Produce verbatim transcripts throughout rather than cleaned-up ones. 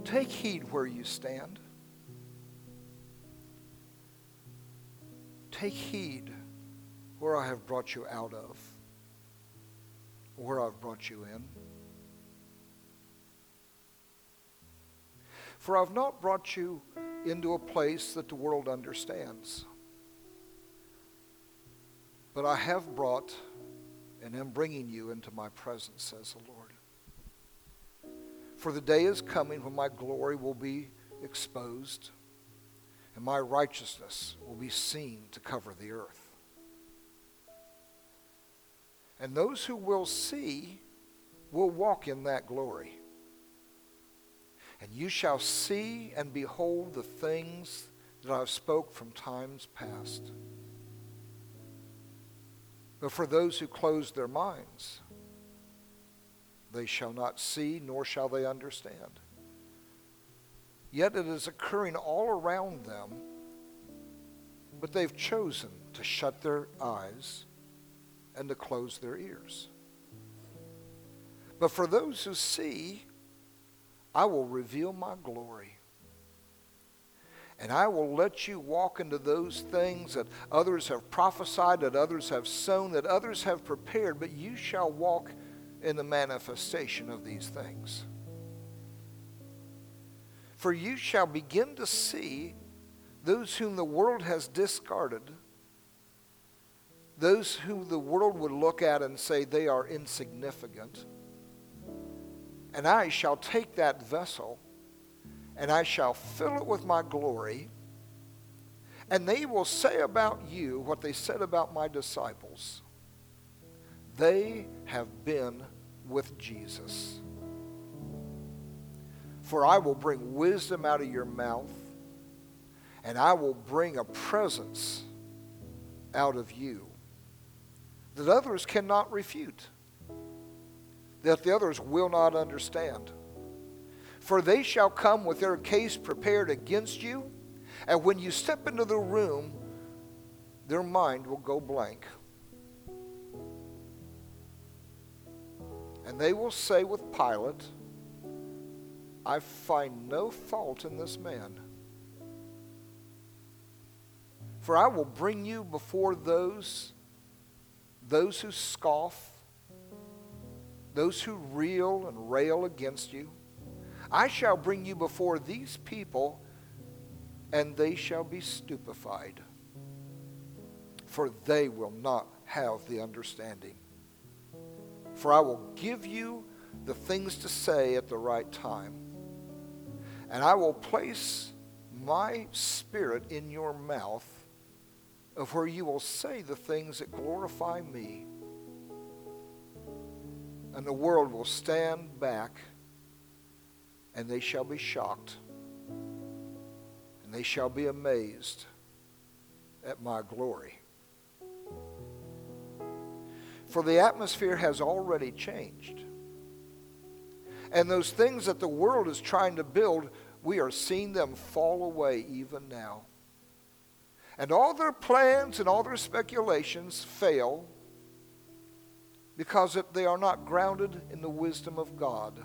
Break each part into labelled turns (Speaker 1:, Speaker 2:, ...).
Speaker 1: take heed where you stand. Take heed where I have brought you out of, where I've brought you in. For I've not brought you into a place that the world understands, but I have brought and am bringing you into my presence, says the Lord. For the day is coming when my glory will be exposed, and my righteousness will be seen to cover the earth. And those who will see will walk in that glory. And you shall see and behold the things that I have spoke from times past. But for those who close their minds, they shall not see, nor shall they understand. Yet it is occurring all around them, but they've chosen to shut their eyes and to close their ears. But for those who see, I will reveal my glory. And I will let you walk into those things that others have prophesied, that others have sown, that others have prepared, but you shall walk in the manifestation of these things. For you shall begin to see those whom the world has discarded, those who the world would look at and say they are insignificant. And I shall take that vessel, and I shall fill it with my glory, and they will say about you what they said about my disciples. They have been with Jesus. For I will bring wisdom out of your mouth, and I will bring a presence out of you that others cannot refute, that the others will not understand. For they shall come with their case prepared against you, and when you step into the room, their mind will go blank. And they will say with Pilate, I find no fault in this man. For I will bring you before those, those who scoff, those who reel and rail against you. I shall bring you before these people, and they shall be stupefied, for they will not have the understanding. For I will give you the things to say at the right time, and I will place my spirit in your mouth, of where you will say the things that glorify me. And the world will stand back, and they shall be shocked, and they shall be amazed at my glory. For the atmosphere has already changed. And those things that the world is trying to build, we are seeing them fall away even now. And all their plans and all their speculations fail because they are not grounded in the wisdom of God.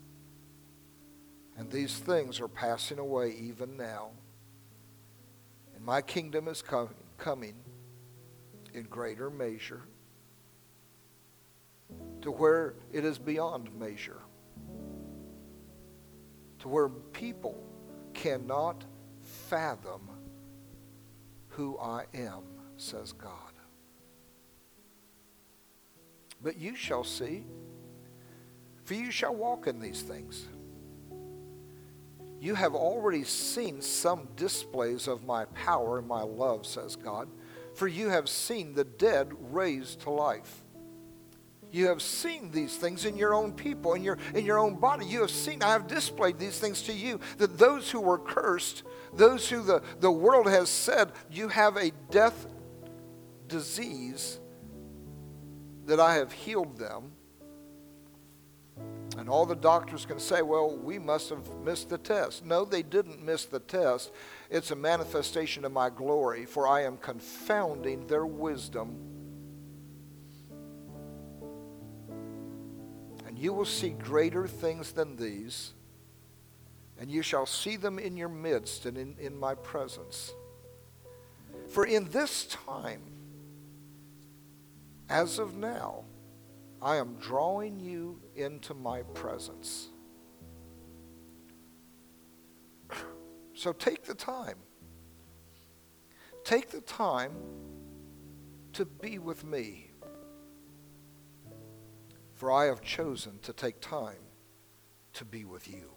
Speaker 1: And these things are passing away even now. And my kingdom is coming, coming in greater measure to where it is beyond measure, to where people cannot fathom who I am, says God. But you shall see, for you shall walk in these things. You have already seen some displays of my power and my love, says God. For you have seen the dead raised to life. You have seen these things in your own people, in your, in your own body. You have seen, I have displayed these things to you, that those who were cursed, those who the, the world has said, you have a death disease, that I have healed them. And all the doctors can say, well, we must have missed the test. No, they didn't miss the test. It's a manifestation of my glory, for I am confounding their wisdom. And you will see greater things than these. and you shall see them in your midst and in, in my presence. For in this time, as of now, I am drawing you into my presence. So take the time. Take the time to be with me. For I have chosen to take time to be with you.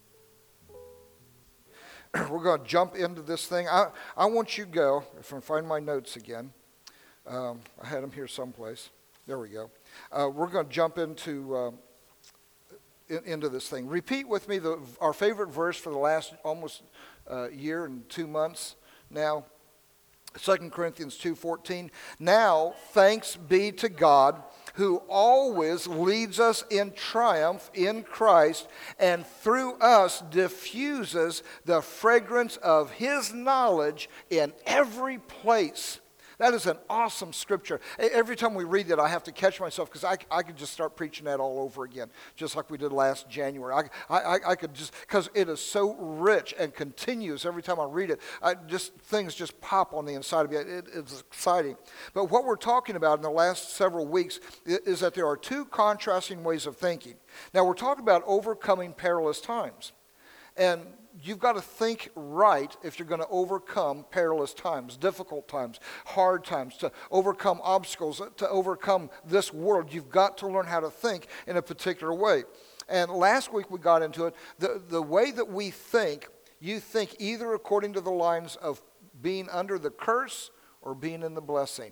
Speaker 1: We're going to jump into this thing. I, I want you to go, if I can find my notes again. Um, I had them here someplace. There we go. Uh, we're going to jump into uh, in, into this thing. Repeat with me the, our favorite verse for the last almost uh, year and two months now. Second Corinthians two fourteen. Now, thanks be to God, who always leads us in triumph in Christ, and through us diffuses the fragrance of his knowledge in every place. That is an awesome scripture. Every time we read it, I have to catch myself because I, I could just start preaching that all over again, just like we did last January. I, I, I could just, because it is so rich and continuous every time I read it. I just things just pop on the inside of me. It, it's exciting. But what we're talking about in the last several weeks is that there are two contrasting ways of thinking. Now, we're talking about overcoming perilous times. And you've got to think right if you're going to overcome perilous times, difficult times, hard times, to overcome obstacles, to overcome this world. You've got to learn how to think in a particular way. And last week we got into it. The, the way that we think, you think either according to the lines of being under the curse or being in the blessing.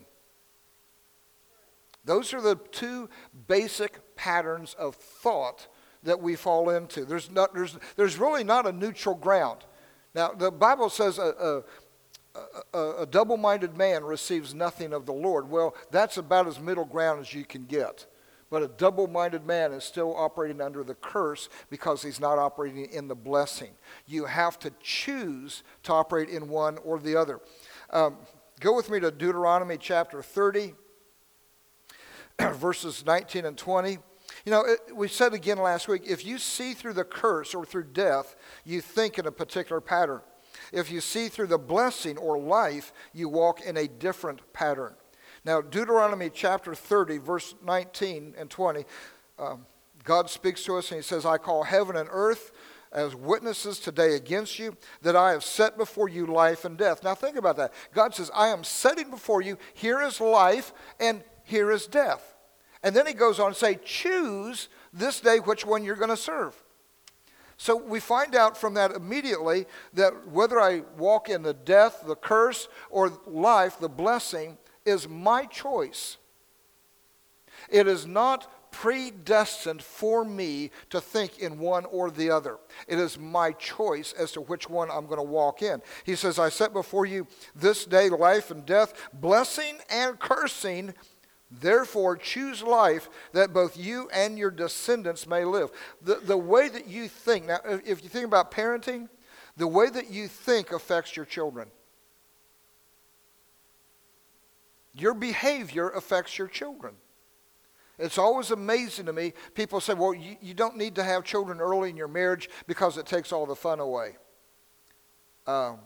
Speaker 1: Those are the two basic patterns of thought that we fall into. There's not, there's, there's really not a neutral ground. Now, the Bible says a, a, a, a double-minded man receives nothing of the Lord. Well, that's about as middle ground as you can get. But a double-minded man is still operating under the curse because he's not operating in the blessing. You have to choose to operate in one or the other. Um, go with me to Deuteronomy chapter thirty, verses nineteen and twenty. You know, it, we said again last week, if you see through the curse or through death, you think in a particular pattern. If you see through the blessing or life, you walk in a different pattern. Now, Deuteronomy chapter thirty, verse nineteen and twenty, um, God speaks to us and he says, I call heaven and earth as witnesses today against you, that I have set before you life and death. Now, think about that. God says, I am setting before you, here is life and here is death. And then he goes on to say, choose this day which one you're going to serve. So we find out from that immediately that whether I walk in the death, the curse, or life, the blessing, is my choice. It is not predestined for me to think in one or the other. It is my choice as to which one I'm going to walk in. He says, I set before you this day life and death, blessing and cursing. Therefore, choose life that both you and your descendants may live. The, the way that you think, now if you think about parenting, the way that you think affects your children. Your behavior affects your children. It's always amazing to me. People say, well, you, you don't need to have children early in your marriage because it takes all the fun away. Um,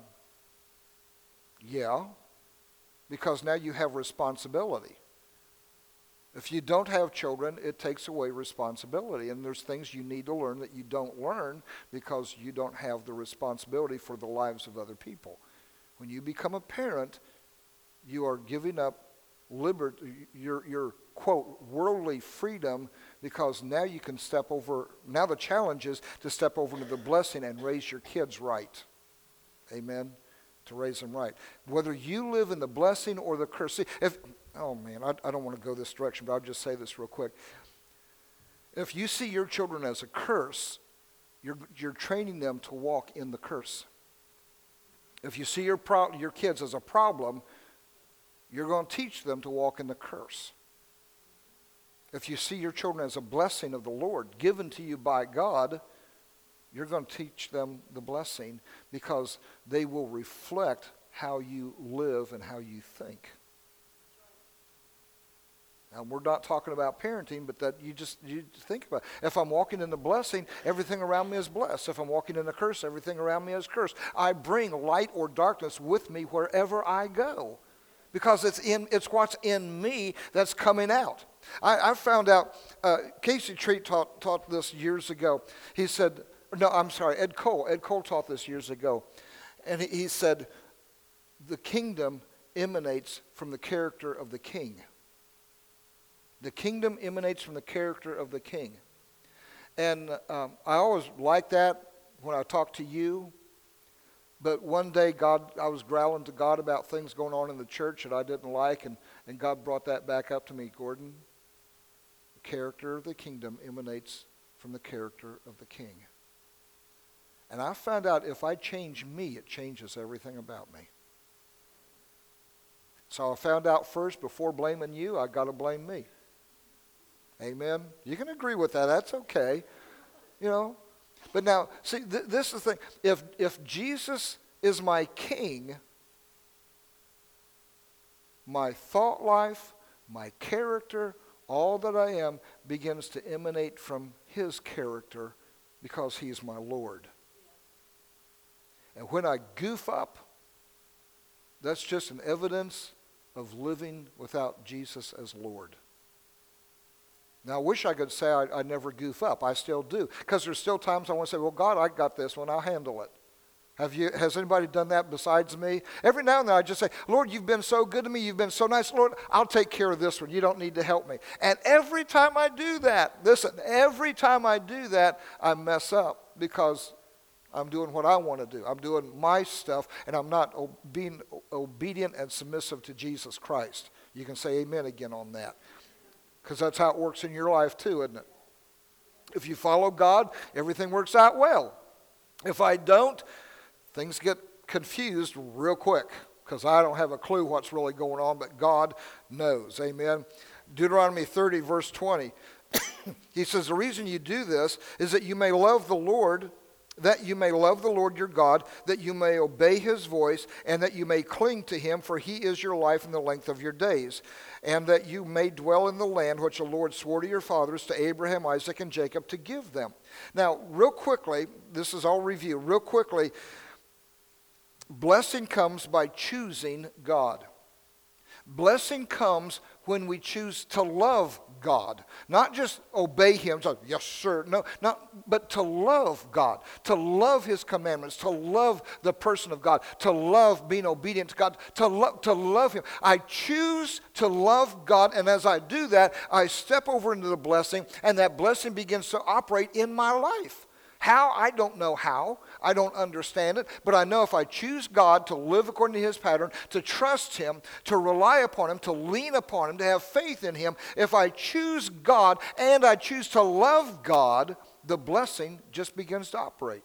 Speaker 1: yeah, because now you have responsibility. If you don't have children, it takes away responsibility. And there's things you need to learn that you don't learn because you don't have the responsibility for the lives of other people. When you become a parent, you are giving up liberty, your, your, quote, worldly freedom, because now you can step over, now the challenge is to step over into the blessing and raise your kids right. Amen? To raise them right. Whether you live in the blessing or the curse. See, if, oh man, I, I don't want to go this direction, but I'll just say this real quick. If you see your children as a curse, you're, you're training them to walk in the curse. If you see your, pro- your kids as a problem, you're going to teach them to walk in the curse. If you see your children as a blessing of the Lord given to you by God, you're going to teach them the blessing because they will reflect how you live and how you think. Now, we're not talking about parenting, but that you just you just think about it. If I'm walking in the blessing, everything around me is blessed. If I'm walking in the curse, everything around me is cursed. I bring light or darkness with me wherever I go, because it's in it's what's in me that's coming out. I, I found out, uh, Casey Treat taught, taught this years ago. He said, no, I'm sorry, Ed Cole. Ed Cole taught this years ago. And he, he said, the kingdom emanates from the character of the king. The kingdom emanates from the character of the king. And um, I always liked that when I talk to you. But one day, God, I was growling to God about things going on in the church that I didn't like, and, and God brought that back up to me. Gordon, the character of the kingdom emanates from the character of the king. And I found out if I change me, it changes everything about me. So I found out first, before blaming you, I got to blame me. Amen? You can agree with that. That's okay. You know? But now, see, th- this is the thing. If, if Jesus is my king, my thought life, my character, all that I am begins to emanate from his character because he is my Lord. And when I goof up, that's just an evidence of living without Jesus as Lord. Now, I wish I could say I, I never goof up. I still do. Because there's still times I want to say, well, God, I got this one. I'll handle it. Have you? Has anybody done that besides me? Every now and then I just say, Lord, you've been so good to me. You've been so nice. Lord, I'll take care of this one. You don't need to help me. And every time I do that, listen, every time I do that, I mess up because I'm doing what I want to do. I'm doing my stuff, and I'm not o- being obedient and submissive to Jesus Christ. You can say amen again on that. Because that's how it works in your life too, isn't it? If you follow God, everything works out well. If I don't, things get confused real quick because I don't have a clue what's really going on, but God knows. Amen. Deuteronomy thirty, verse twenty. He says, the reason you do this is that you may love the Lord, that you may love the Lord your God, that you may obey his voice, and that you may cling to him, for he is your life and the length of your days, and that you may dwell in the land which the Lord swore to your fathers, to Abraham, Isaac, and Jacob, to give them. Now, real quickly, this is all review, real quickly, blessing comes by choosing God. Blessing comes when we choose to love God, not just obey him, so, yes sir, no, not, but to love God, to love his commandments, to love the person of God, to love being obedient to God, to, lo- to love him. I choose to love God, and as I do that, I step over into the blessing, and that blessing begins to operate in my life. How? I don't know how. I don't understand it. But I know if I choose God to live according to his pattern, to trust him, to rely upon him, to lean upon him, to have faith in him, if I choose God and I choose to love God, the blessing just begins to operate.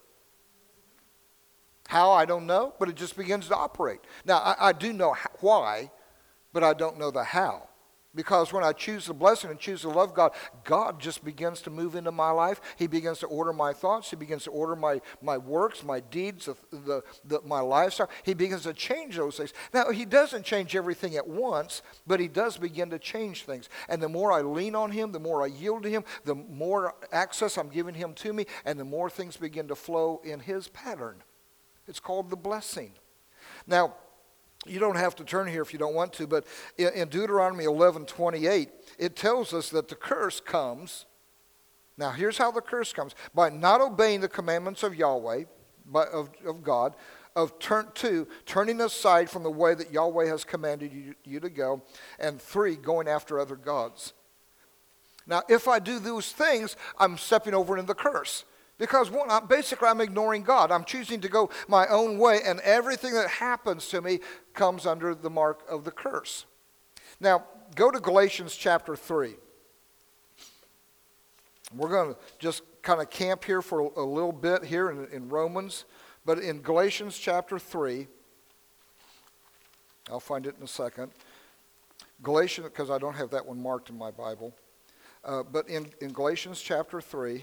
Speaker 1: How? I don't know, but it just begins to operate. Now, I, I do know why, but I don't know the how. Because when I choose the blessing and choose to love God, God just begins to move into my life. He begins to order my thoughts. He begins to order my, my works, my deeds, the, the, the, my lifestyle. He begins to change those things. Now, he doesn't change everything at once, but he does begin to change things. And the more I lean on him, the more I yield to him, the more access I'm giving him to me, and the more things begin to flow in his pattern. It's called the blessing. Now, you don't have to turn here if you don't want to, but in, in Deuteronomy eleven twenty-eight, it tells us that the curse comes. Now, here's how the curse comes. By not obeying the commandments of Yahweh, by, of, of God, of turn, two, turning aside from the way that Yahweh has commanded you, you to go, and three, going after other gods. Now, if I do those things, I'm stepping over into the curse. Because one, I'm, basically I'm ignoring God. I'm choosing to go my own way, and everything that happens to me comes under the mark of the curse. Now, go to Galatians chapter three. We're going to just kind of camp here for a, a little bit here in, in Romans. But in Galatians chapter three, I'll find it in a second. Galatians, because I don't have that one marked in my Bible. Uh, but in, in Galatians chapter three,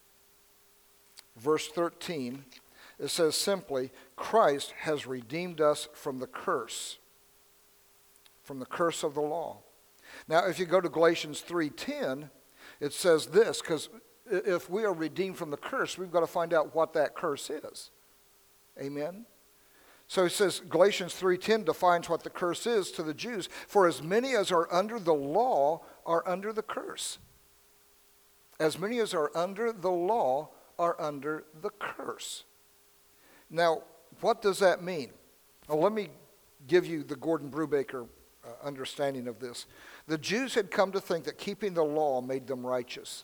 Speaker 1: verse thirteen, it says simply, Christ has redeemed us from the curse, from the curse of the law. Now, if you go to Galatians three ten, it says this, because if we are redeemed from the curse, we've got to find out what that curse is. Amen? So it says, Galatians three ten defines what the curse is to the Jews. For as many as are under the law are under the curse. As many as are under the law are under the curse. Now, what does that mean? Well, let me give you the Gordon Brubaker uh, understanding of this. The Jews had come to think that keeping the law made them righteous.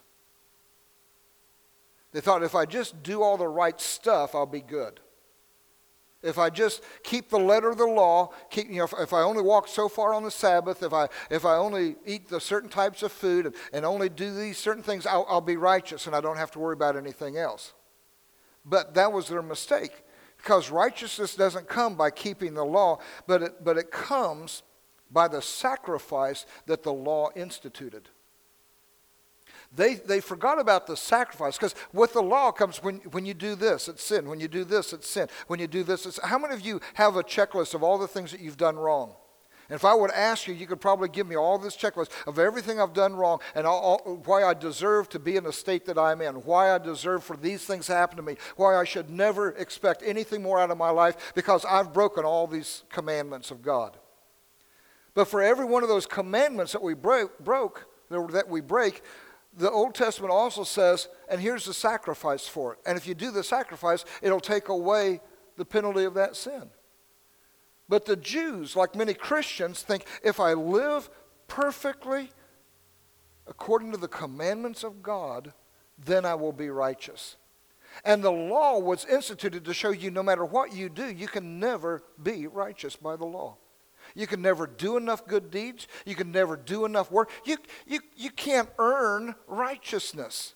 Speaker 1: They thought, if I just do all the right stuff, I'll be good. If I just keep the letter of the law, keep, you know, if, if I only walk so far on the Sabbath, if I if I only eat the certain types of food and, and only do these certain things, I'll, I'll be righteous and I don't have to worry about anything else. But that was their mistake, because righteousness doesn't come by keeping the law, but it, but it comes by the sacrifice that the law instituted. They they forgot about the sacrifice, because with the law comes when, when you do this, it's sin. When you do this, it's sin. When you do this, it's... How many of you have a checklist of all the things that you've done wrong? And if I would ask you, you could probably give me all this checklist of everything I've done wrong and all, all, why I deserve to be in the state that I'm in, why I deserve for these things to happen to me, why I should never expect anything more out of my life because I've broken all these commandments of God. But for every one of those commandments that we break, broke, that we break, the Old Testament also says, and here's the sacrifice for it. And if you do the sacrifice, it'll take away the penalty of that sin. But the Jews, like many Christians, think if I live perfectly according to the commandments of God, then I will be righteous. And the law was instituted to show you no matter what you do, you can never be righteous by the law. You can never do enough good deeds. You can never do enough work. You, you, you can't earn righteousness.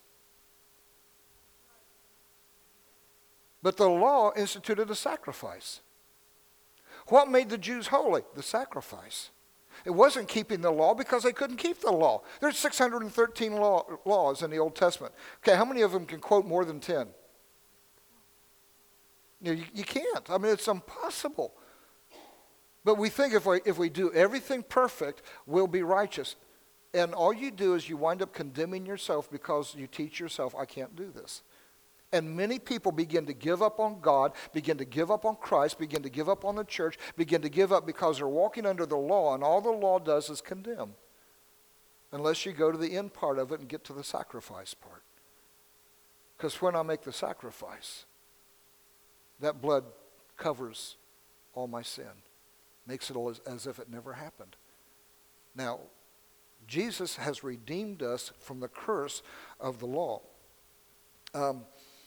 Speaker 1: But the law instituted a sacrifice. What made the Jews holy? The sacrifice. It wasn't keeping the law, because they couldn't keep the law. There's six hundred thirteen law, laws in the Old Testament. Okay, how many of them can quote more than ten? You, know, you, you can't. I mean, it's impossible. But we think if we, if we do everything perfect, we'll be righteous. And all you do is you wind up condemning yourself because you teach yourself, I can't do this. And many people begin to give up on God, begin to give up on Christ, begin to give up on the church, begin to give up because they're walking under the law, and all the law does is condemn. Unless you go to the end part of it and get to the sacrifice part. Because when I make the sacrifice, that blood covers all my sin. Makes it as, as if it never happened. Now, Jesus has redeemed us from the curse of the law. Um,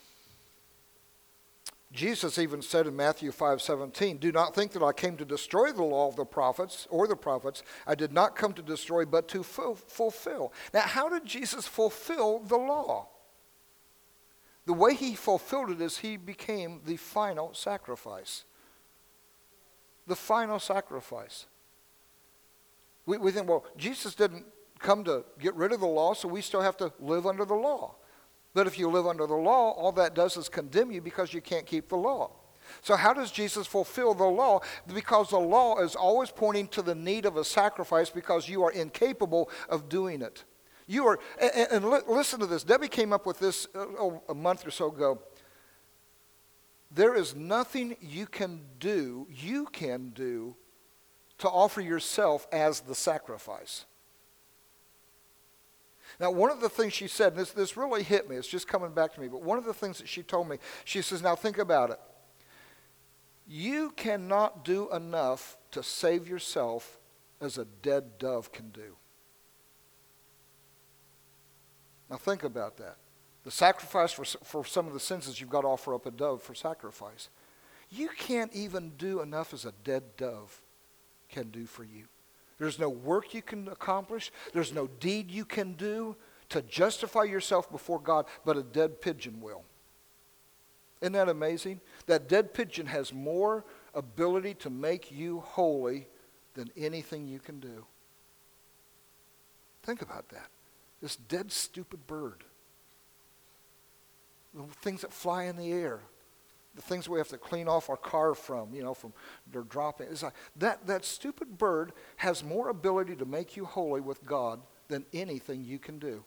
Speaker 1: Jesus even said in Matthew five seventeen, do not think that I came to destroy the law of the prophets or the prophets. I did not come to destroy, but to fu- fulfill. Now, how did Jesus fulfill the law? The way he fulfilled it is he became the final sacrifice. The final sacrifice. We, we think, well, Jesus didn't come to get rid of the law, so we still have to live under the law. But if you live under the law, all that does is condemn you because you can't keep the law. So how does Jesus fulfill the law? Because the law is always pointing to the need of a sacrifice because you are incapable of doing it. You are, and, and li- listen to this. Debbie came up with this uh, oh, a month or so ago. There is nothing you can do, you can do, to offer yourself as the sacrifice. Now, one of the things she said, and this, this really hit me, it's just coming back to me, but one of the things that she told me, she says, now think about it. You cannot do enough to save yourself as a dead dove can do. Now think about that. The sacrifice for, for some of the sins is you've got to offer up a dove for sacrifice. You can't even do enough as a dead dove can do for you. There's no work you can accomplish. There's no deed you can do to justify yourself before God, but a dead pigeon will. Isn't that amazing? That dead pigeon has more ability to make you holy than anything you can do. Think about that. This dead, stupid bird. The things that fly in the air. the things we have to clean off our car from, you know, from their dropping. It's like that, that stupid bird has more ability to make you holy with God than anything you can do.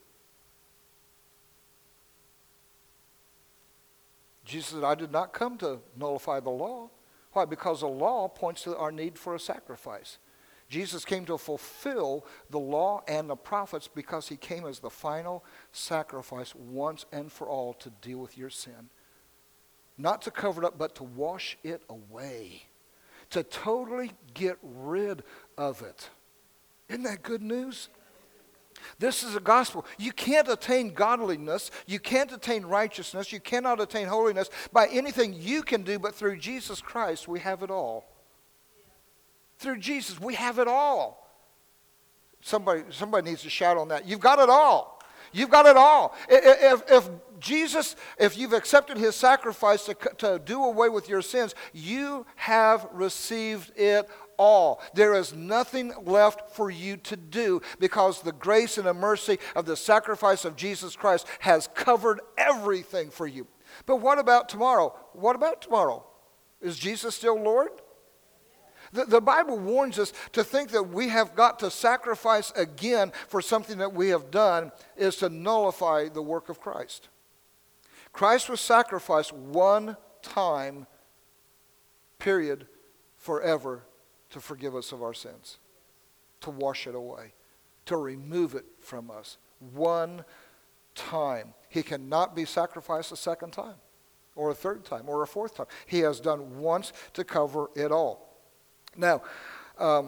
Speaker 1: Jesus said, I did not come to nullify the law. Why? Because the law points to our need for a sacrifice. Jesus came to fulfill the law and the prophets because he came as the final sacrifice once and for all to deal with your sin. Not to cover it up, but to wash it away. To totally get rid of it. Isn't that good news? This is a gospel. You can't attain godliness. You can't attain righteousness. You cannot attain holiness by anything you can do, but through Jesus Christ, we have it all. Through Jesus, we have it all. Somebody, somebody needs to shout on that. You've got it all. You've got it all. If, if Jesus, if you've accepted his sacrifice to, to do away with your sins, you have received it all. There is nothing left for you to do because the grace and the mercy of the sacrifice of Jesus Christ has covered everything for you. But what about tomorrow? What about tomorrow? Is Jesus still Lord? The, the Bible warns us to think that we have got to sacrifice again for something that we have done is to nullify the work of Christ. Christ was sacrificed one time, period, forever, to forgive us of our sins, to wash it away, to remove it from us. One time. He cannot be sacrificed a second time, or a third time, or a fourth time. He has done once to cover it all. Now, um,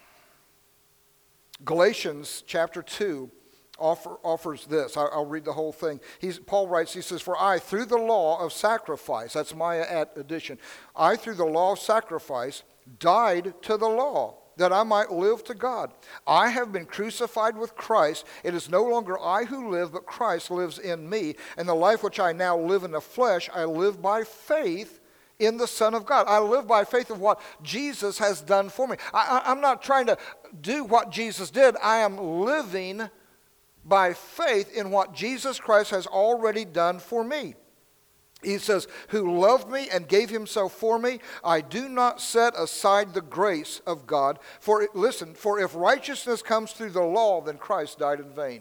Speaker 1: Galatians chapter two offer, offers this. I, I'll read the whole thing. He's, Paul writes, he says, for I, through the law of sacrifice, that's my addition, I, through the law of sacrifice, died to the law, that I might live to God. I have been crucified with Christ. It is no longer I who live, but Christ lives in me. And the life which I now live in the flesh, I live by faith in the Son of God. I live by faith of what Jesus has done for me. I, I, I'm not trying to do what Jesus did. I am living by faith in what Jesus Christ has already done for me. He says, who loved me and gave himself for me. I do not set aside the grace of God. For, listen, for if righteousness comes through the law, then Christ died in vain.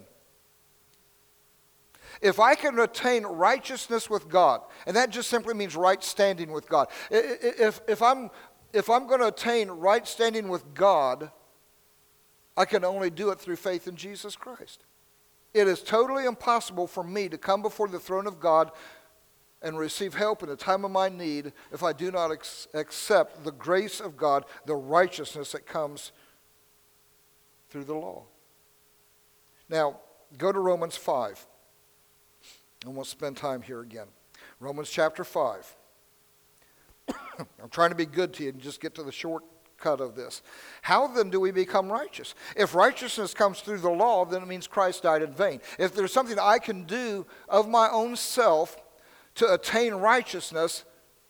Speaker 1: If I can attain righteousness with God, and that just simply means right standing with God. If, if I'm, if I'm going to attain right standing with God, I can only do it through faith in Jesus Christ. It is totally impossible for me to come before the throne of God and receive help in the time of my need if I do not ex- accept the grace of God, the righteousness that comes through the law. Now, go to Romans five. And we'll spend time here again. Romans chapter five. I'm trying to be good to you and just get to the shortcut of this. How then do we become righteous? If righteousness comes through the law, then it means Christ died in vain. If there's something I can do of my own self to attain righteousness,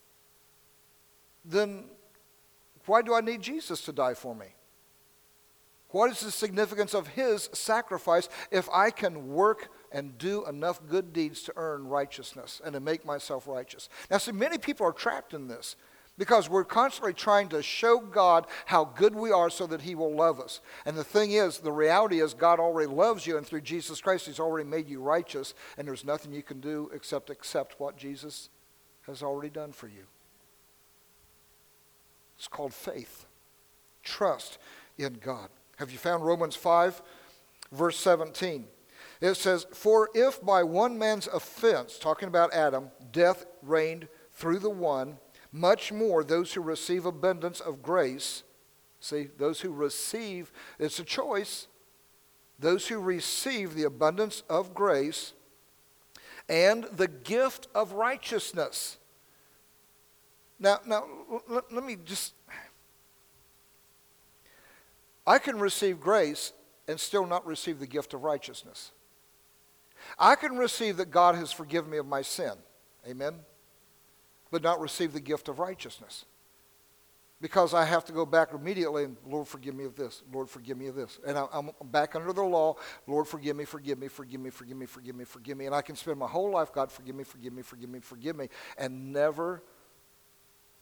Speaker 1: then why do I need Jesus to die for me? What is the significance of his sacrifice if I can work and do enough good deeds to earn righteousness and to make myself righteous? Now, see, many people are trapped in this because we're constantly trying to show God how good we are so that he will love us. And the thing is, the reality is God already loves you, and through Jesus Christ, he's already made you righteous, and there's nothing you can do except accept what Jesus has already done for you. It's called faith. Trust in God. Have you found Romans five, verse seventeen? It says, for if by one man's offense, talking about Adam, death reigned through the one, much more those who receive abundance of grace, see, those who receive, it's a choice, those who receive the abundance of grace and the gift of righteousness. Now, now let, let me just... I can receive grace and still not receive the gift of righteousness. I can receive that God has forgiven me of my sin, amen, but not receive the gift of righteousness. Because I have to go back immediately and, Lord, forgive me of this. Lord, forgive me of this. And I'm back under the law. Lord, forgive me, forgive me, forgive me, forgive me, forgive me, forgive me. And I can spend my whole life, God, forgive me, forgive me, forgive me, forgive me, and never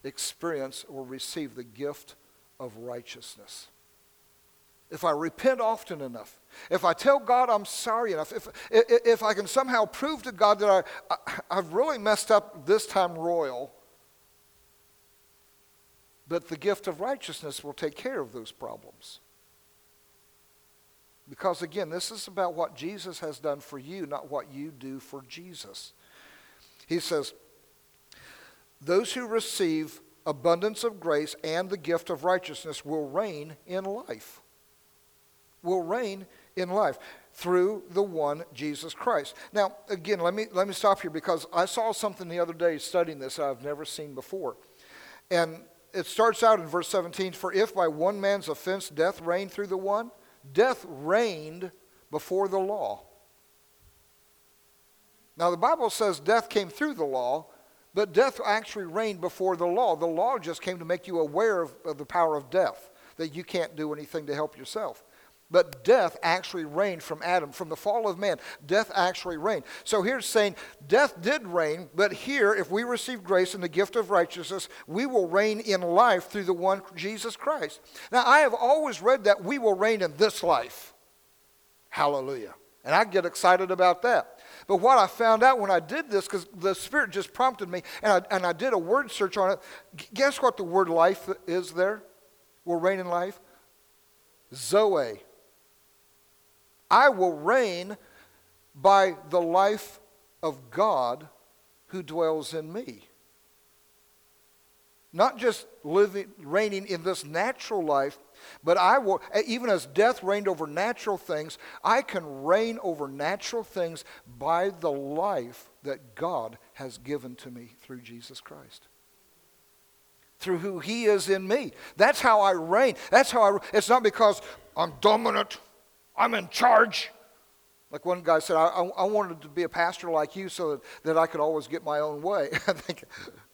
Speaker 1: experience or receive the gift of righteousness. If I repent often enough, if I tell God I'm sorry enough, if, if, if I can somehow prove to God that I, I, I've really messed up this time royal, but the gift of righteousness will take care of those problems. Because again, this is about what Jesus has done for you, not what you do for Jesus. He says, those who receive abundance of grace and the gift of righteousness will reign in life. Will reign in life through the one Jesus Christ. Now, again, let me let me stop here because I saw something the other day studying this that I've never seen before. And it starts out in verse seventeen, for if by one man's offense death reigned through the one, death reigned before the law. Now, the Bible says death came through the law, but death actually reigned before the law. The law just came to make you aware of, of the power of death, that you can't do anything to help yourself. But death actually reigned from Adam. From the fall of man, death actually reigned. So here's saying death did reign, but here, if we receive grace and the gift of righteousness, we will reign in life through the one Jesus Christ. Now, I have always read that we will reign in this life. Hallelujah. And I get excited about that. But what I found out when I did this, because the Spirit just prompted me, and I, and I did a word search on it, guess what the word life is there? Will reign in life? Zoe. I will reign by the life of God who dwells in me. Not just living, reigning in this natural life, but I will, even as death reigned over natural things, I can reign over natural things by the life that God has given to me through Jesus Christ. Through who He is in me. That's how I reign. That's how I, it's not because I'm dominant, I'm in charge. Like one guy said, I, I, I wanted to be a pastor like you so that, that I could always get my own way. I think,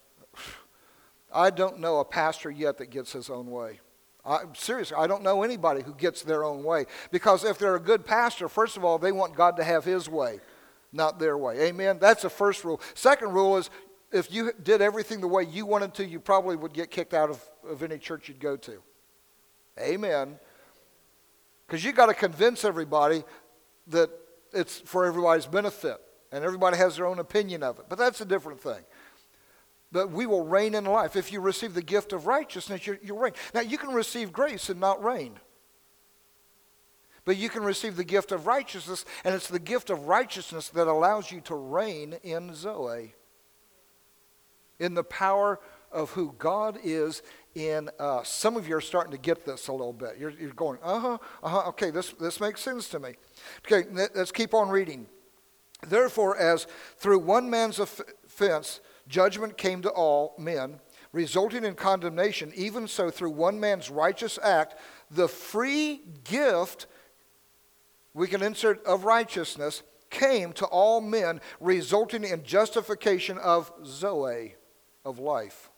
Speaker 1: I don't know a pastor yet that gets his own way. I, seriously, I don't know anybody who gets their own way. Because if they're a good pastor, first of all, they want God to have His way, not their way. Amen? That's the first rule. Second rule is, if you did everything the way you wanted to, you probably would get kicked out of, of any church you'd go to. Amen? Because you got to convince everybody that it's for everybody's benefit. And everybody has their own opinion of it. But that's a different thing. But we will reign in life. If you receive the gift of righteousness, you, you'll reign. Now, you can receive grace and not reign. But you can receive the gift of righteousness, and it's the gift of righteousness that allows you to reign in Zoe. In the power of who God is in us. Some of you are starting to get this a little bit. You're, you're going, uh-huh, uh-huh, okay, this, this makes sense to me. Okay, let's keep on reading. Therefore, as through one man's offense, judgment came to all men, resulting in condemnation, even so through one man's righteous act, the free gift, we can insert, of righteousness, came to all men, resulting in justification of Zoe, of life.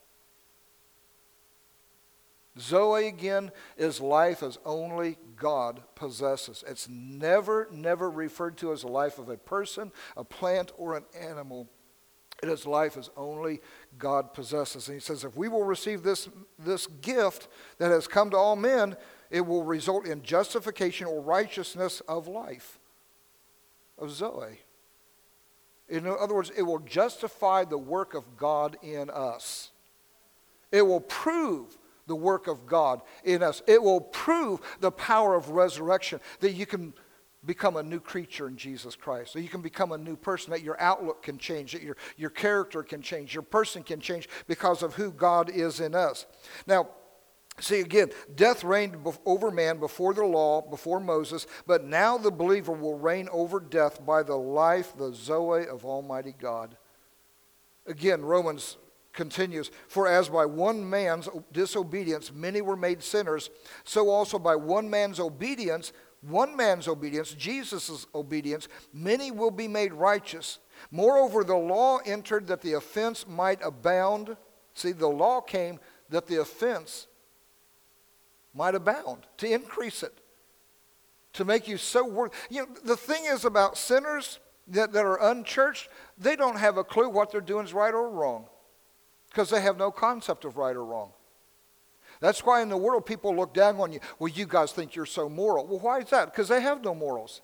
Speaker 1: Zoe, again, is life as only God possesses. It's never, never referred to as a life of a person, a plant, or an animal. It is life as only God possesses. And he says, if we will receive this, this gift that has come to all men, it will result in justification or righteousness of life, of Zoe. In other words, it will justify the work of God in us. It will prove the work of God in us. It will prove the power of resurrection, that you can become a new creature in Jesus Christ, that you can become a new person, that your outlook can change, that your, your character can change, your person can change because of who God is in us. Now, see again, death reigned over man before the law, before Moses, but now the believer will reign over death by the life, the Zoe of Almighty God. Again, Romans continues, for as by one man's disobedience many were made sinners, so also by one man's obedience, one man's obedience, Jesus' obedience, many will be made righteous. Moreover, the law entered that the offense might abound. See, the law came that the offense might abound, to increase it, to make you so worth. You know, the thing is about sinners that, that are unchurched, they don't have a clue what they're doing is right or wrong. because they have no concept of right or wrong. That's why in the world people look down on you. Well, you guys think you're so moral. Well, why is that? Because they have no morals.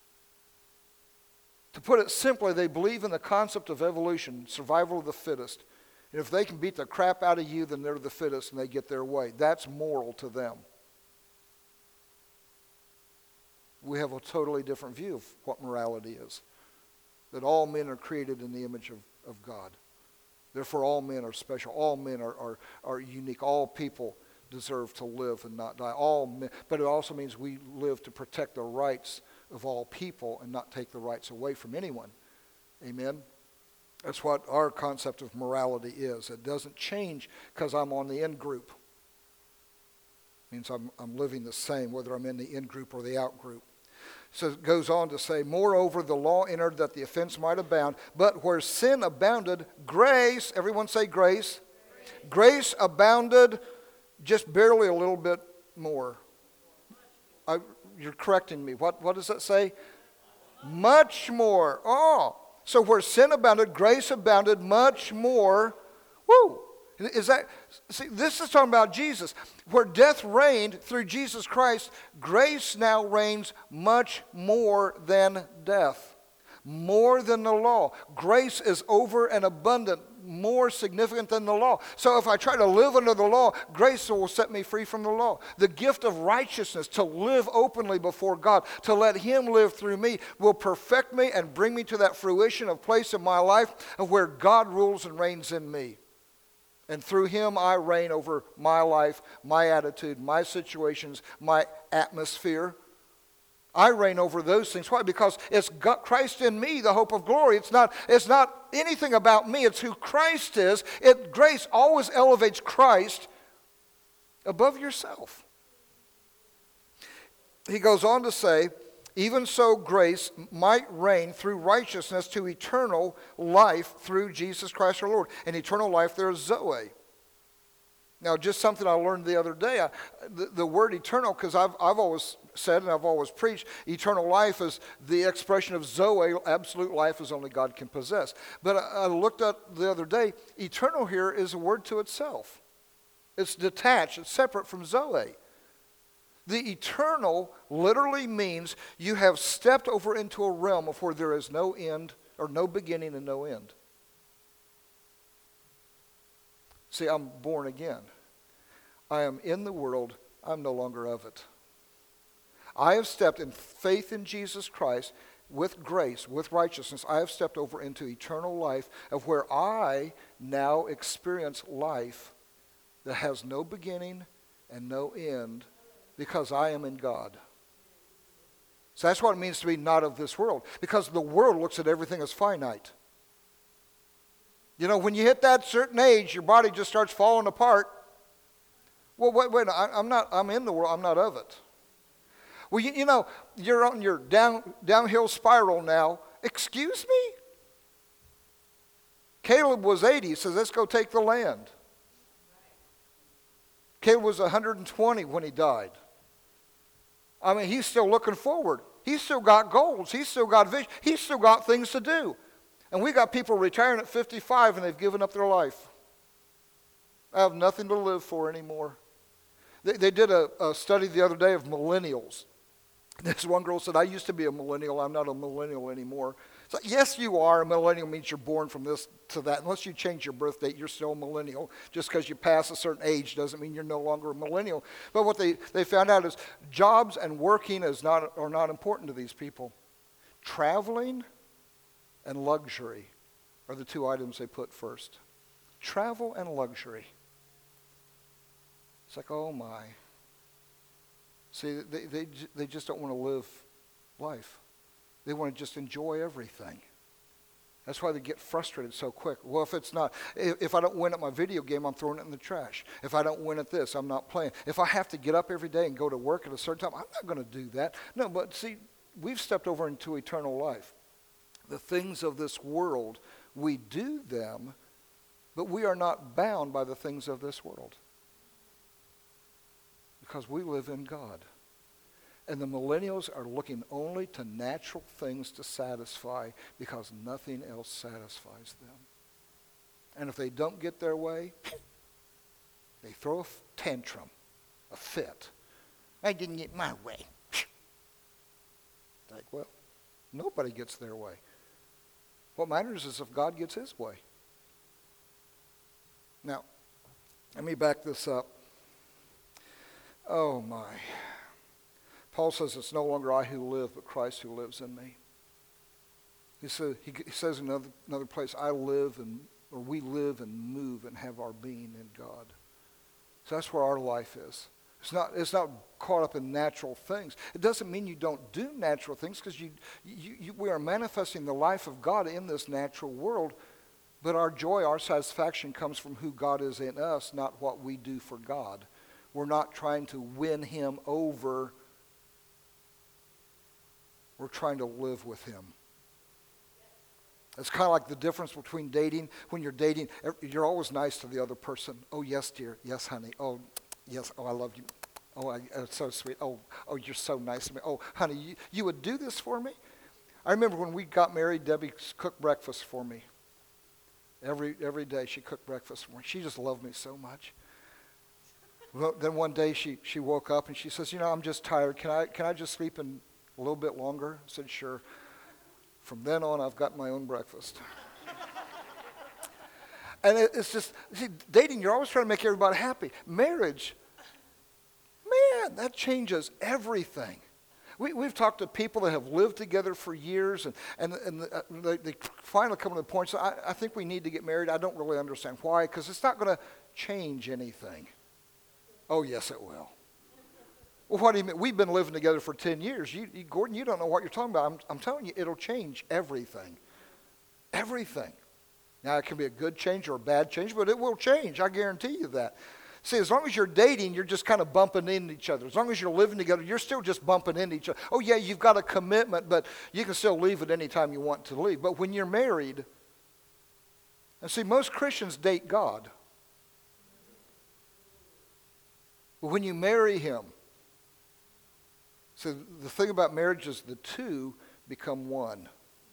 Speaker 1: To put it simply, they believe in the concept of evolution, survival of the fittest. And if they can beat the crap out of you, then they're the fittest and they get their way. That's moral to them. We have a totally different view of what morality is. That all men are created in the image of, of God. Therefore, all men are special. All men are, are, are unique. All people deserve to live and not die. All men, but it also means we live to protect the rights of all people and not take the rights away from anyone. Amen? That's what our concept of morality is. It doesn't change because I'm on the in group. It means I'm, I'm living the same, whether I'm in the in group or the out group. So it goes on to say, moreover, the law entered that the offense might abound, but where sin abounded, grace, everyone say grace. Grace, grace abounded just barely a little bit more. I, you're correcting me. What, what does that say? Much more. Oh, so where sin abounded, grace abounded much more. Woo! Is that, see, this is talking about Jesus. Where death reigned through Jesus Christ, grace now reigns much more than death. More than the law. Grace is over and abundant, more significant than the law. So if I try to live under the law, grace will set me free from the law. The gift of righteousness, to live openly before God, to let Him live through me, will perfect me and bring me to that fruition of place in my life of where God rules and reigns in me. And through Him I reign over my life, my attitude, my situations, my atmosphere. I reign over those things. Why? Because it's God, Christ in me, the hope of glory. It's not, it's not anything about me. It's who Christ is. It, grace always elevates Christ above yourself. He goes on to say, even so grace might reign through righteousness to eternal life through Jesus Christ our Lord. And eternal life there is Zoe. Now, just something I learned the other day, I, the, the word eternal, because I've, I've always said and I've always preached, eternal life is the expression of Zoe, absolute life as only God can possess. But I, I looked up the other day, eternal here is a word to itself. It's detached, it's separate from Zoe. The eternal literally means you have stepped over into a realm of where there is no end, or no beginning and no end. See, I'm born again. I am in the world. I'm no longer of it. I have stepped in faith in Jesus Christ with grace, with righteousness. I have stepped over into eternal life of where I now experience life that has no beginning and no end because I am in God. So that's what it means to be not of this world, because the world looks at everything as finite. You know, when you hit that certain age, your body just starts falling apart. Well, wait, wait, I, I'm not, I'm in the world, I'm not of it. Well, you, you know, you're on your down, downhill spiral now. Excuse me? Caleb was eighty, he says, let's go take the land. Caleb was one hundred twenty when he died. I mean, he's still looking forward. He's still got goals. He's still got vision. He's still got things to do. And we got people retiring at fifty-five and they've given up their life. I have nothing to live for anymore. They, they did a, a study the other day of millennials. This one girl said, I used to be a millennial. I'm not a millennial anymore. So, yes, you are. A millennial means you're born from this to that. Unless you change your birth date, you're still a millennial. Just because you pass a certain age doesn't mean you're no longer a millennial. But what they, they found out is jobs and working is not, are not important to these people. Traveling and luxury are the two items they put first. Travel and luxury. It's like, oh my. See, they, they, they just don't want to live life. They want to just enjoy everything. That's why they get frustrated so quick. Well, if it's not, if, if I don't win at my video game, I'm throwing it in the trash. If I don't win at this, I'm not playing. If I have to get up every day and go to work at a certain time, I'm not going to do that. No, but see, we've stepped over into eternal life. The things of this world, we do them, but we are not bound by the things of this world. Because we live in God. And the millennials are looking only to natural things to satisfy because nothing else satisfies them. And if they don't get their way, they throw a tantrum, a fit. I didn't get my way. Like, well, nobody gets their way. What matters is if God gets his way. Now, let me back this up. Oh, my. Paul says it's no longer I who live, but Christ who lives in me. He, said, he, he says in another, another place, I live and, or we live and move and have our being in God. So that's where our life is. It's not, it's not caught up in natural things. It doesn't mean you don't do natural things, because you, you, you, we are manifesting the life of God in this natural world, but our joy, our satisfaction comes from who God is in us, not what we do for God. We're not trying to win him over. We're trying to live with him. It's kind of like the difference between dating. When you're dating, you're always nice to the other person. Oh, yes, dear. Yes, honey. Oh, yes. Oh, I love you. Oh, I, it's so sweet. Oh, oh, you're so nice to me. Oh, honey, you, you would do this for me? I remember when we got married, Debbie cooked breakfast for me. Every every day she cooked breakfast for me. She just loved me so much. Well, then one day she, she woke up and she says, you know, I'm just tired. Can I can I just sleep in a little bit longer? I said, sure. From then on, I've got my own breakfast. And it, it's just, see, dating, you're always trying to make everybody happy. Marriage, man, that changes everything. We, we've talked to people that have lived together for years, and, and, and they, they finally come to the point, so I, I think we need to get married. I don't really understand why, because it's not going to change anything. Oh, yes, it will. Well, what do you mean? We've been living together for ten years. You, you, Gordon, you don't know what you're talking about. I'm, I'm telling you, it'll change everything. Everything. Now, it can be a good change or a bad change, but it will change. I guarantee you that. See, as long as you're dating, you're just kind of bumping into each other. As long as you're living together, you're still just bumping into each other. Oh, yeah, you've got a commitment, but you can still leave at any time you want to leave. But when you're married, and see, most Christians date God. But when you marry him, so the thing about marriage is the two become one.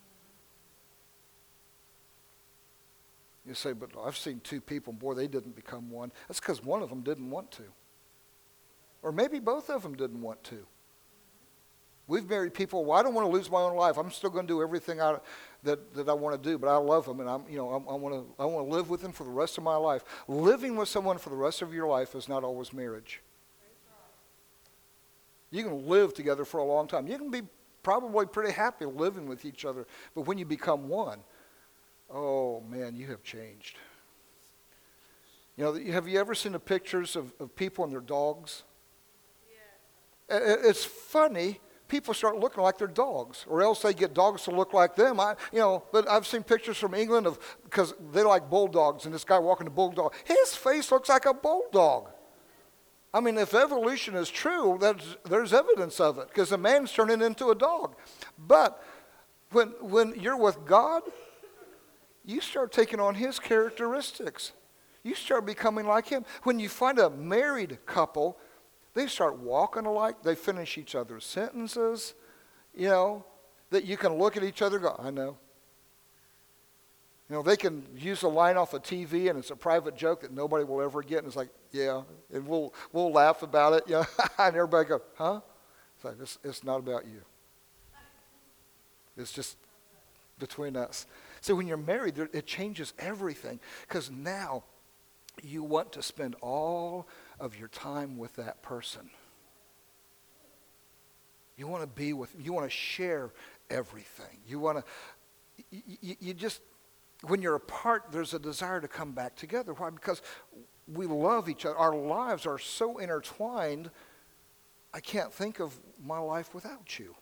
Speaker 1: You say, but I've seen two people, and boy, they didn't become one. That's because one of them didn't want to. Or maybe both of them didn't want to. We've married people, well, I don't want to lose my own life. I'm still going to do everything I, that, that I want to do, but I love them, and I'm, you know, I, I want to I want to live with them for the rest of my life. Living with someone for the rest of your life is not always marriage. You can live together for a long time. You can be probably pretty happy living with each other, but when you become one, oh, man, you have changed. You know, have you ever seen the pictures of, of people and their dogs? Yeah. It's funny. People start looking like their dogs, or else they get dogs to look like them. I, you know, but I've seen pictures from England of, because they like bulldogs, and this guy walking a bulldog, his face looks like a bulldog. I mean, if evolution is true, there's, there's evidence of it, because a man's turning into a dog. But when when you're with God, you start taking on his characteristics. You start becoming like him. When you find a married couple, they start walking alike. They finish each other's sentences, you know, that you can look at each other and go, I know. You know, they can use a line off a T V, and it's a private joke that nobody will ever get. And it's like, yeah, and we'll we'll laugh about it. You know? And everybody goes, huh? It's like, it's, it's not about you. It's just between us. See, when you're married, there, it changes everything, because now you want to spend all of your time with that person. You want to be with, you want to share everything. You want to, you, you just, when you're apart, there's a desire to come back together. Why? Because we love each other. Our lives are so intertwined, I can't think of my life without you.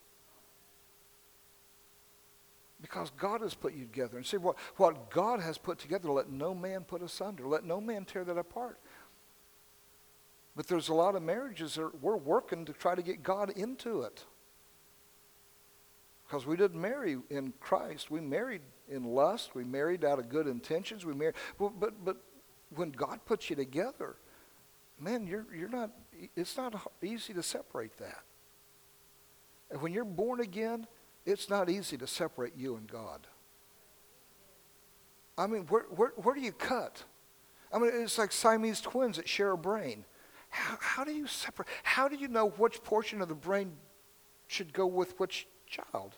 Speaker 1: Because God has put you together. And see, what, what God has put together, let no man put asunder. Let no man tear that apart. But there's a lot of marriages that we're working to try to get God into it. Because we didn't marry in Christ. We married in lust. We married out of good intentions. We married, but, but, but when God puts you together, man, you're, you're not, it's not easy to separate that. And when you're born again, it's not easy to separate you and God. I mean, where, where, where do you cut? I mean, it's like Siamese twins that share a brain. How, how do you separate? How do you know which portion of the brain should go with which child?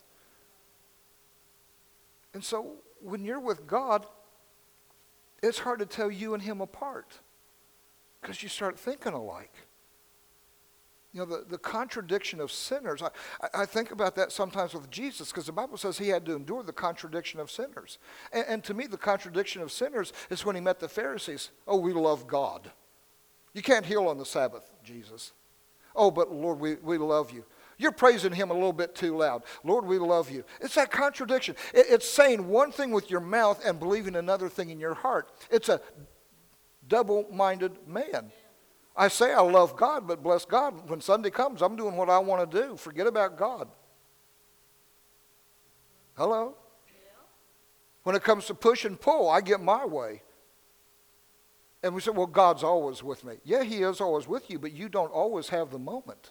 Speaker 1: And so when you're with God, it's hard to tell you and him apart because you start thinking alike. You know, the, the contradiction of sinners, I, I think about that sometimes with Jesus because the Bible says he had to endure the contradiction of sinners. And, and to me, the contradiction of sinners is when he met the Pharisees. Oh, we love God. You can't heal on the Sabbath, Jesus. Oh, but Lord, we, we love you. You're praising him a little bit too loud. Lord, we love you. It's that contradiction. It, it's saying one thing with your mouth and believing another thing in your heart. It's a double-minded man. I say I love God, but bless God, when Sunday comes, I'm doing what I want to do. Forget about God. Hello? Yeah. When it comes to push and pull, I get my way. And we say, well, God's always with me. Yeah, he is always with you, but you don't always have the moment.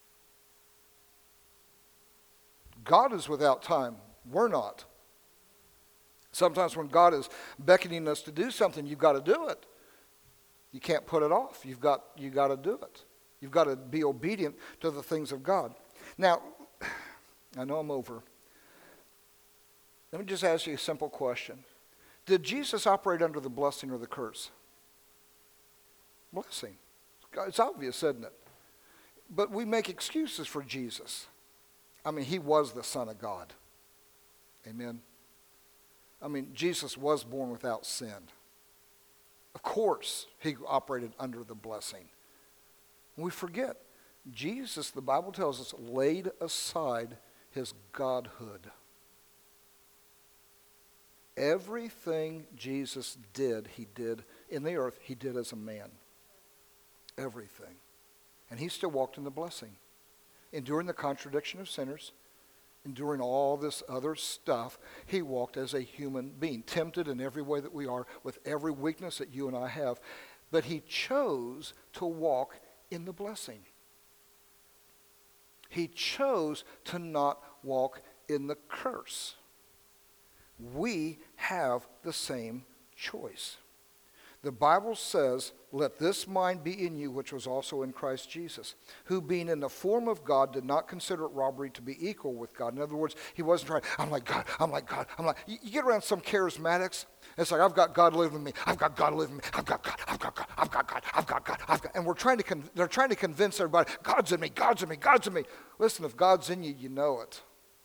Speaker 1: God is without time. We're not. Sometimes when God is beckoning us to do something, you've got to do it. You can't put it off. You've got, you got to do it. You've got to be obedient to the things of God. Now, I know I'm over. Let me just ask you a simple question. Did Jesus operate under the blessing or the curse? Blessing. It's obvious, isn't it? But we make excuses for Jesus. I mean, he was the Son of God. Amen. I mean, Jesus was born without sin. Of course, he operated under the blessing. We forget, Jesus, the Bible tells us, laid aside his godhood. Everything Jesus did, he did in the earth, he did as a man. Everything. And he still walked in the blessing, enduring the contradiction of sinners, enduring all this other stuff. He walked as a human being, tempted in every way that we are, with every weakness that you and I have. But he chose to walk in the blessing. He chose to not walk in the curse. We have the same choice. The Bible says, let this mind be in you, which was also in Christ Jesus, who being in the form of God did not consider it robbery to be equal with God. In other words, he wasn't trying, I'm like God, I'm like God, I'm like, you, you get around some charismatics, it's like, I've got God living in me, I've got God living in me, I've got God, I've got God, I've got God, I've got God, I've got, and we're trying to, con- they're trying to convince everybody, God's in me, God's in me, God's in me. Listen, if God's in you, you know it.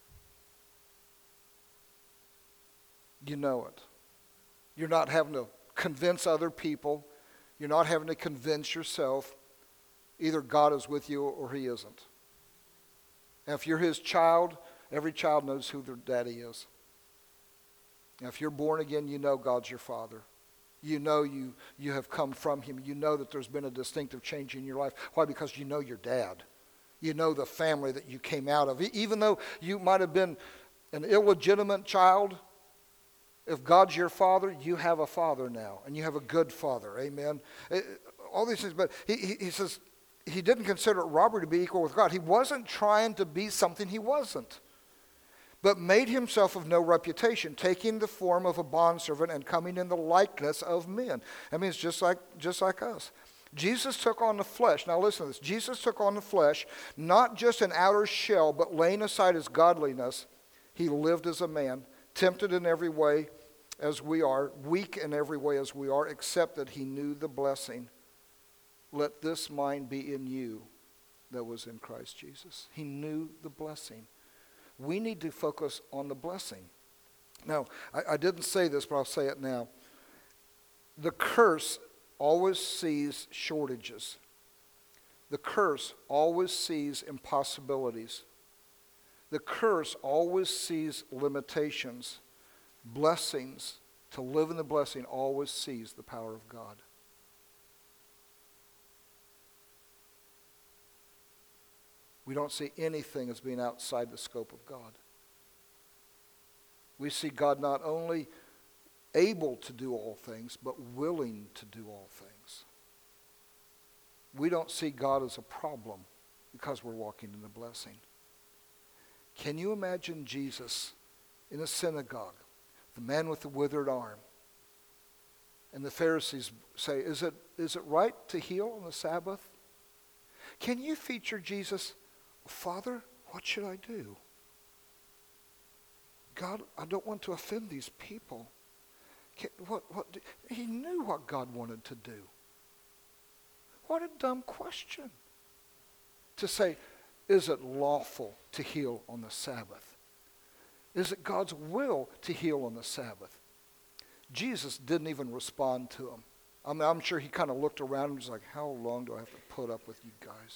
Speaker 1: You know it. You're not having to convince other people. You're not having to convince yourself. Either God is with you or he isn't. And if you're his child, every child knows who their daddy is. And if you're born again, you know God's your father. You know you, you have come from him. You know that there's been a distinctive change in your life. Why? Because you know your dad. You know the family that you came out of. Even though you might have been an illegitimate child, if God's your father, you have a father now, and you have a good father. Amen. All these things, but he, he, he says he didn't consider it robbery to be equal with God. He wasn't trying to be something he wasn't, but made himself of no reputation, taking the form of a bondservant and coming in the likeness of men. I mean, it's just like just like us. Jesus took on the flesh. Now listen to this. Jesus took on the flesh, not just an outer shell, but laying aside his godliness, he lived as a man, tempted in every way as we are, weak in every way as we are, except that he knew the blessing. Let this mind be in you that was in Christ Jesus. He knew the blessing. We need to focus on the blessing. Now, I, I didn't say this, but I'll say it now. The curse always sees shortages. The curse always sees impossibilities. The curse always sees limitations. Blessings, to live in the blessing, always sees the power of God. We don't see anything as being outside the scope of God. We see God not only able to do all things, but willing to do all things. We don't see God as a problem because we're walking in the blessing. Can you imagine Jesus in a synagogue, the man with the withered arm, And the Pharisees say, is it, is it right to heal on the Sabbath? Can you feature Jesus? Father, what should I do? God, I don't want to offend these people. Can, what, what, do, he knew what God wanted to do. What a dumb question. To say, is it lawful to heal on the Sabbath? Is it God's will to heal on the Sabbath? Jesus didn't even respond to him. I mean, I'm sure he kind of looked around and was like, how long do I have to put up with you guys?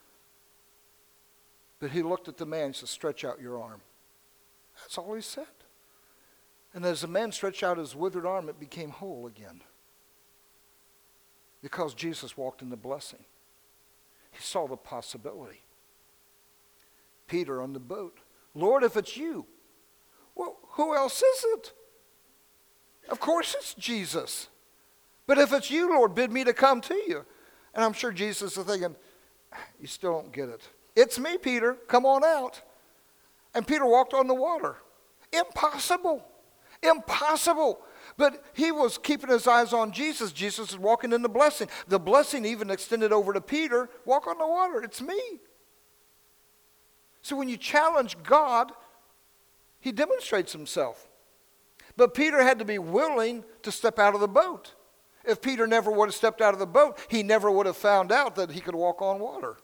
Speaker 1: But he looked at the man and said, stretch out your arm. That's all he said. And as the man stretched out his withered arm, it became whole again. Because Jesus walked in the blessing. He saw the possibility. Peter on the boat. Lord, if it's you, well, who else is it? Of course it's Jesus. But if it's you, Lord, bid me to come to you. And I'm sure Jesus is thinking, you still don't get it. It's me, Peter. Come on out. And Peter walked on the water. Impossible. Impossible. But he was keeping his eyes on Jesus. Jesus was walking in the blessing. The blessing even extended over to Peter. Walk on the water. It's me. So when you challenge God, he demonstrates himself. But Peter had to be willing to step out of the boat. If Peter never would have stepped out of the boat, he never would have found out that he could walk on water.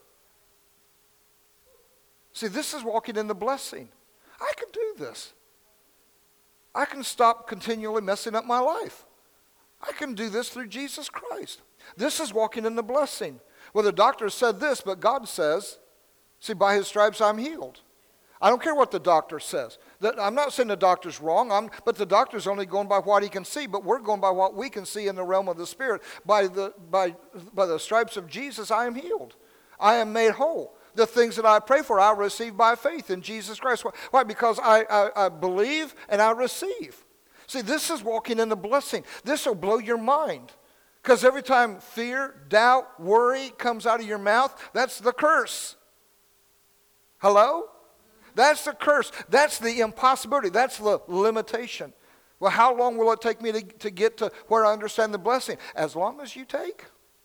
Speaker 1: See, this is walking in the blessing. I can do this. I can stop continually messing up my life. I can do this through Jesus Christ. This is walking in the blessing. Well, the doctor said this, but God says, see, by his stripes I'm healed. I don't care what the doctor says. I'm not saying the doctor's wrong, I'm, but the doctor's only going by what he can see, but we're going by what we can see in the realm of the Spirit. By the, by, by the stripes of Jesus, I am healed. I am made whole. The things that I pray for, I receive by faith in Jesus Christ. Why? Because I, I, I believe and I receive. See, this is walking in the blessing. This will blow your mind. Because every time fear, doubt, worry comes out of your mouth, that's the curse. Hello? That's the curse. That's the impossibility. That's the limitation. Well, how long will it take me to, to get to where I understand the blessing? As long as you take.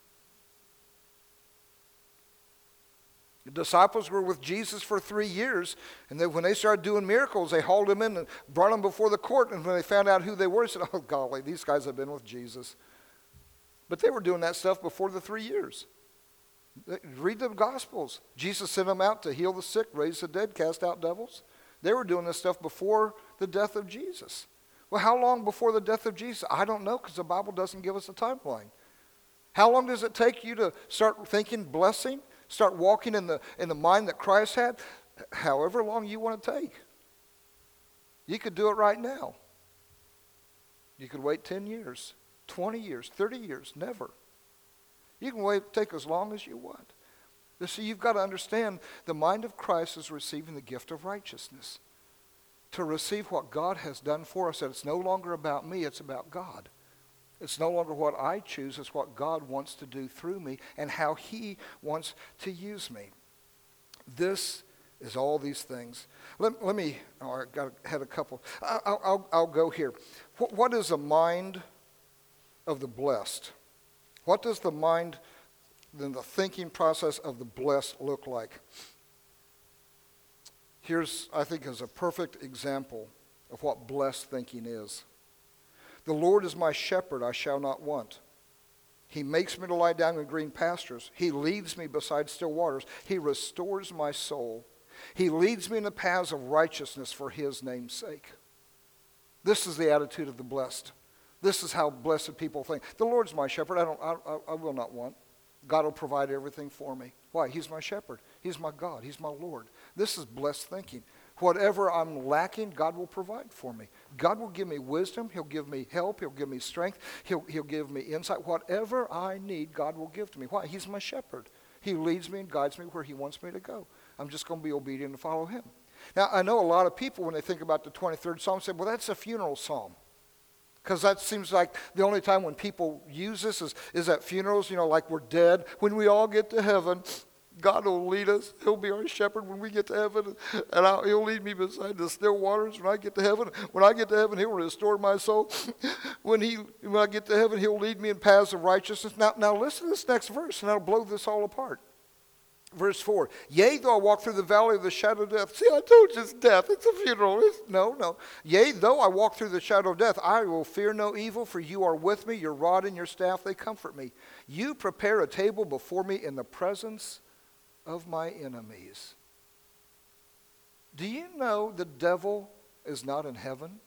Speaker 1: The disciples were with Jesus for three years, and then when they started doing miracles, they hauled him in and brought him before the court, and when they found out who they were, they said, oh, golly, these guys have been with Jesus. But they were doing that stuff before the three years. Read the Gospels. Jesus sent them out to heal the sick, raise the dead, cast out devils. They were doing this stuff before the death of Jesus. Well, how long before the death of Jesus? I don't know, because the Bible doesn't give us a timeline. How long does it take you to start thinking blessing? Start walking in the in the mind that Christ had? However long you want to take. You could do it right now. You could wait ten years, twenty years, thirty years, never. You can wait, take as long as you want. You see, you've got to understand the mind of Christ is receiving the gift of righteousness. To receive what God has done for us, that it's no longer about me, it's about God. It's no longer what I choose, it's what God wants to do through me and how he wants to use me. This is all these things. Let, let me, oh, I got, had a couple. I, I'll, I'll go here. What, what is the mind of the blessed? What does the mind, then the thinking process of the blessed look like? Here's, I think, is a perfect example of what blessed thinking is. The Lord is my shepherd, I shall not want. He makes me to lie down in green pastures. He leads me beside still waters. He restores my soul. He leads me in the paths of righteousness for his name's sake. This is the attitude of the blessed. This is how blessed people think. The Lord's my shepherd. I don't. I, I, I will not want. God will provide everything for me. Why? He's my shepherd. He's my God. He's my Lord. This is blessed thinking. Whatever I'm lacking, God will provide for me. God will give me wisdom. He'll give me help. He'll give me strength. He'll, he'll give me insight. Whatever I need, God will give to me. Why? He's my shepherd. He leads me and guides me where he wants me to go. I'm just going to be obedient and follow him. Now, I know a lot of people, when they think about the twenty-third Psalm, say, well, that's a funeral psalm. Because that seems like the only time when people use this is, is at funerals, you know, like we're dead. When we all get to heaven, God will lead us. He'll be our shepherd when we get to heaven. And I'll, he'll lead me beside the still waters when I get to heaven. When I get to heaven, he'll restore my soul. When he, when I get to heaven, he'll lead me in paths of righteousness. Now, now listen to this next verse, and I'll blow this all apart. Verse four, yea, though I walk through the valley of the shadow of death. See, I told you it's death. It's a funeral. It's, no, no. Yea, though I walk through the shadow of death, I will fear no evil, for you are with me. Your rod and your staff, they comfort me. You prepare a table before me in the presence of my enemies. Do you know the devil is not in heaven?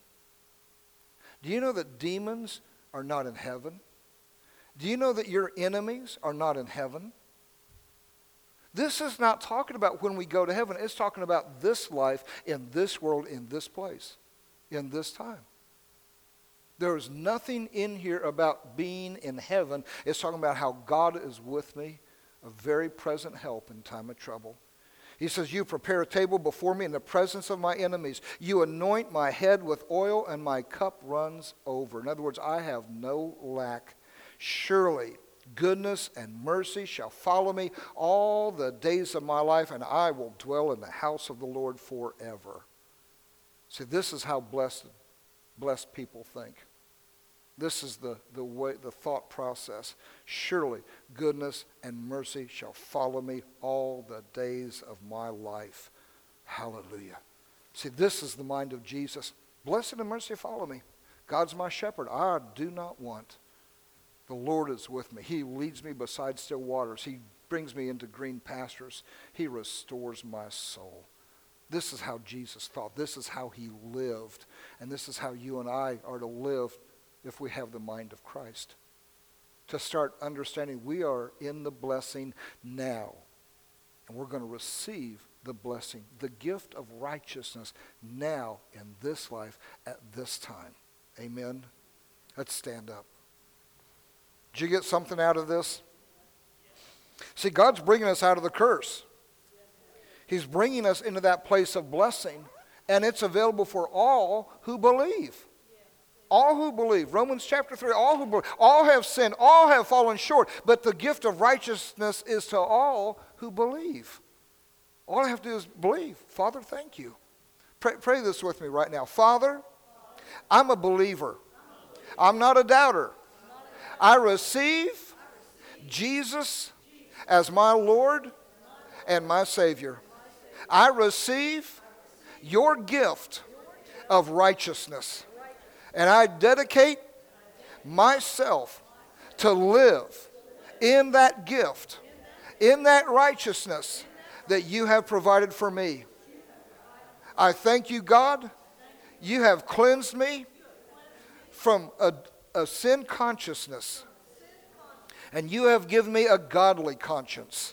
Speaker 1: Do you know that demons are not in heaven? Do you know that your enemies are not in heaven? This is not talking about when we go to heaven. It's talking about this life in this world, in this place, in this time. There is nothing in here about being in heaven. It's talking about how God is with me, a very present help in time of trouble. He says, you prepare a table before me in the presence of my enemies. You anoint my head with oil, and my cup runs over. In other words, I have no lack. Surely goodness and mercy shall follow me all the days of my life, and I will dwell in the house of the Lord forever. See, this is how blessed, blessed people think. This is the, the way, the thought process. Surely goodness and mercy shall follow me all the days of my life. Hallelujah. See, this is the mind of Jesus. Blessed and mercy follow me. God's my shepherd. I do not want. The Lord is with me. He leads me beside still waters. He brings me into green pastures. He restores my soul. This is how Jesus thought. This is how he lived. And this is how you and I are to live if we have the mind of Christ. To start understanding we are in the blessing now. And we're going to receive the blessing, the gift of righteousness now in this life at this time. Amen. Let's stand up. Did you get something out of this? See, God's bringing us out of the curse. He's bringing us into that place of blessing, and it's available for all who believe. All who believe. Romans chapter three, all who believe. All have sinned, all have fallen short, but the gift of righteousness is to all who believe. All I have to do is believe. Father, thank you. Pray, pray this with me right now. Father, I'm a believer. I'm not a doubter. I receive Jesus as my Lord and my Savior. I receive your gift of righteousness. And I dedicate myself to live in that gift, in that righteousness that you have provided for me. I thank you, God. You have cleansed me from a a sin consciousness, and you have given me a godly conscience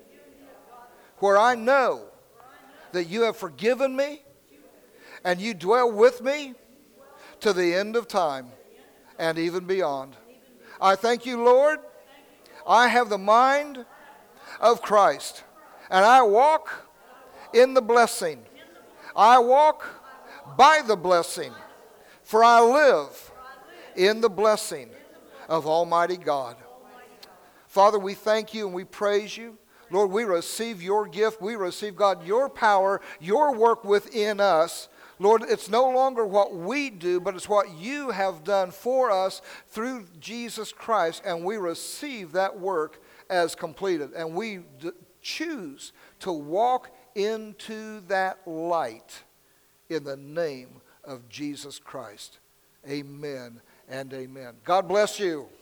Speaker 1: where I know that you have forgiven me and you dwell with me to the end of time and even beyond. I thank you, Lord. I have the mind of Christ, and I walk in the blessing. I walk by the blessing, for I live in the blessing of Almighty God. Father, we thank you and we praise you. Lord, we receive your gift. We receive, God, your power, your work within us. Lord, it's no longer what we do, but it's what you have done for us through Jesus Christ, and we receive that work as completed. And we d- choose to walk into that light in the name of Jesus Christ. Amen and amen. God bless you.